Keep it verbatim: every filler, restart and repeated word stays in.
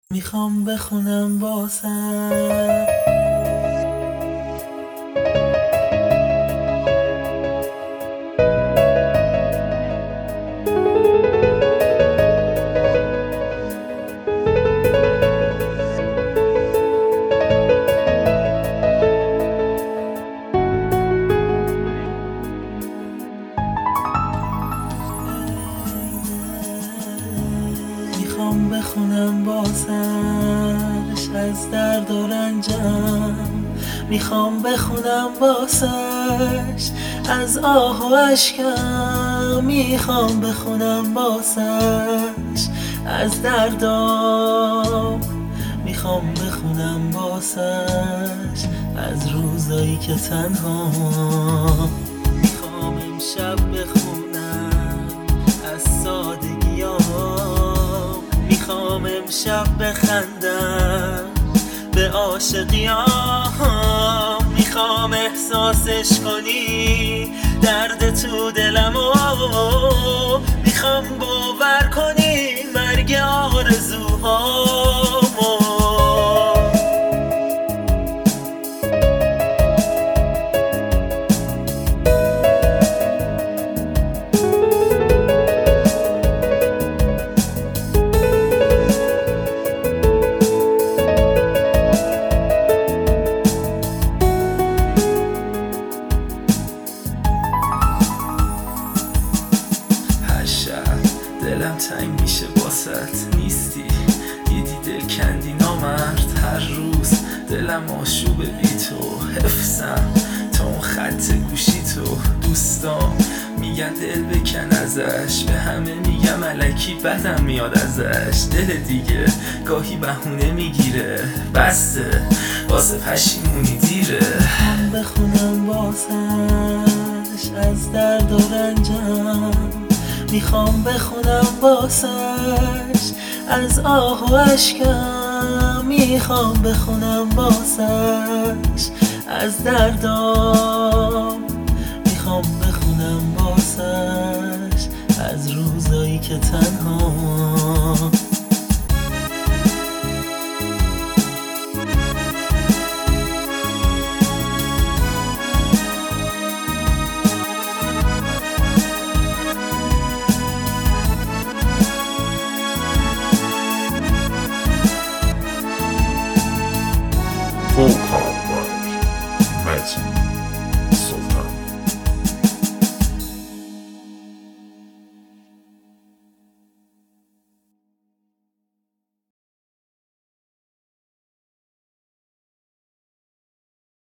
میخوام بخونم واسه میخوام بخونم واسش از درد و رنجم، میخوام بخونم واسش از آه و اشکم، میخوام بخونم واسش از دردام، میخوام بخونم واسش از روزایی که تنها، میخوام امشب بخونم از سادگیام، میخوام امشب بخندم به عاشقیام، میخوام احساسش کنی درد تو دلمو، میخوام باور کنی مرگ آرزوهامو. دلم تنگ میشه باست نیستی، دیدی دل کندی نامرد، هر روز دلم آشوب بی تو، حفظم تا اون خط گوشی تو، دوستام میگن دل بکن ازش، به همه میگم الکی بدم میاد ازش، دل دیگه گاهی بهونه میگیره، بسته واسه پشیمونی دیره. بخونم واسش از درد و رنجم، میخوام بخونم واسش از آه و اشکم، میخوام بخونم واسش از دردام، میخوام بخونم واسش از روزایی که تنها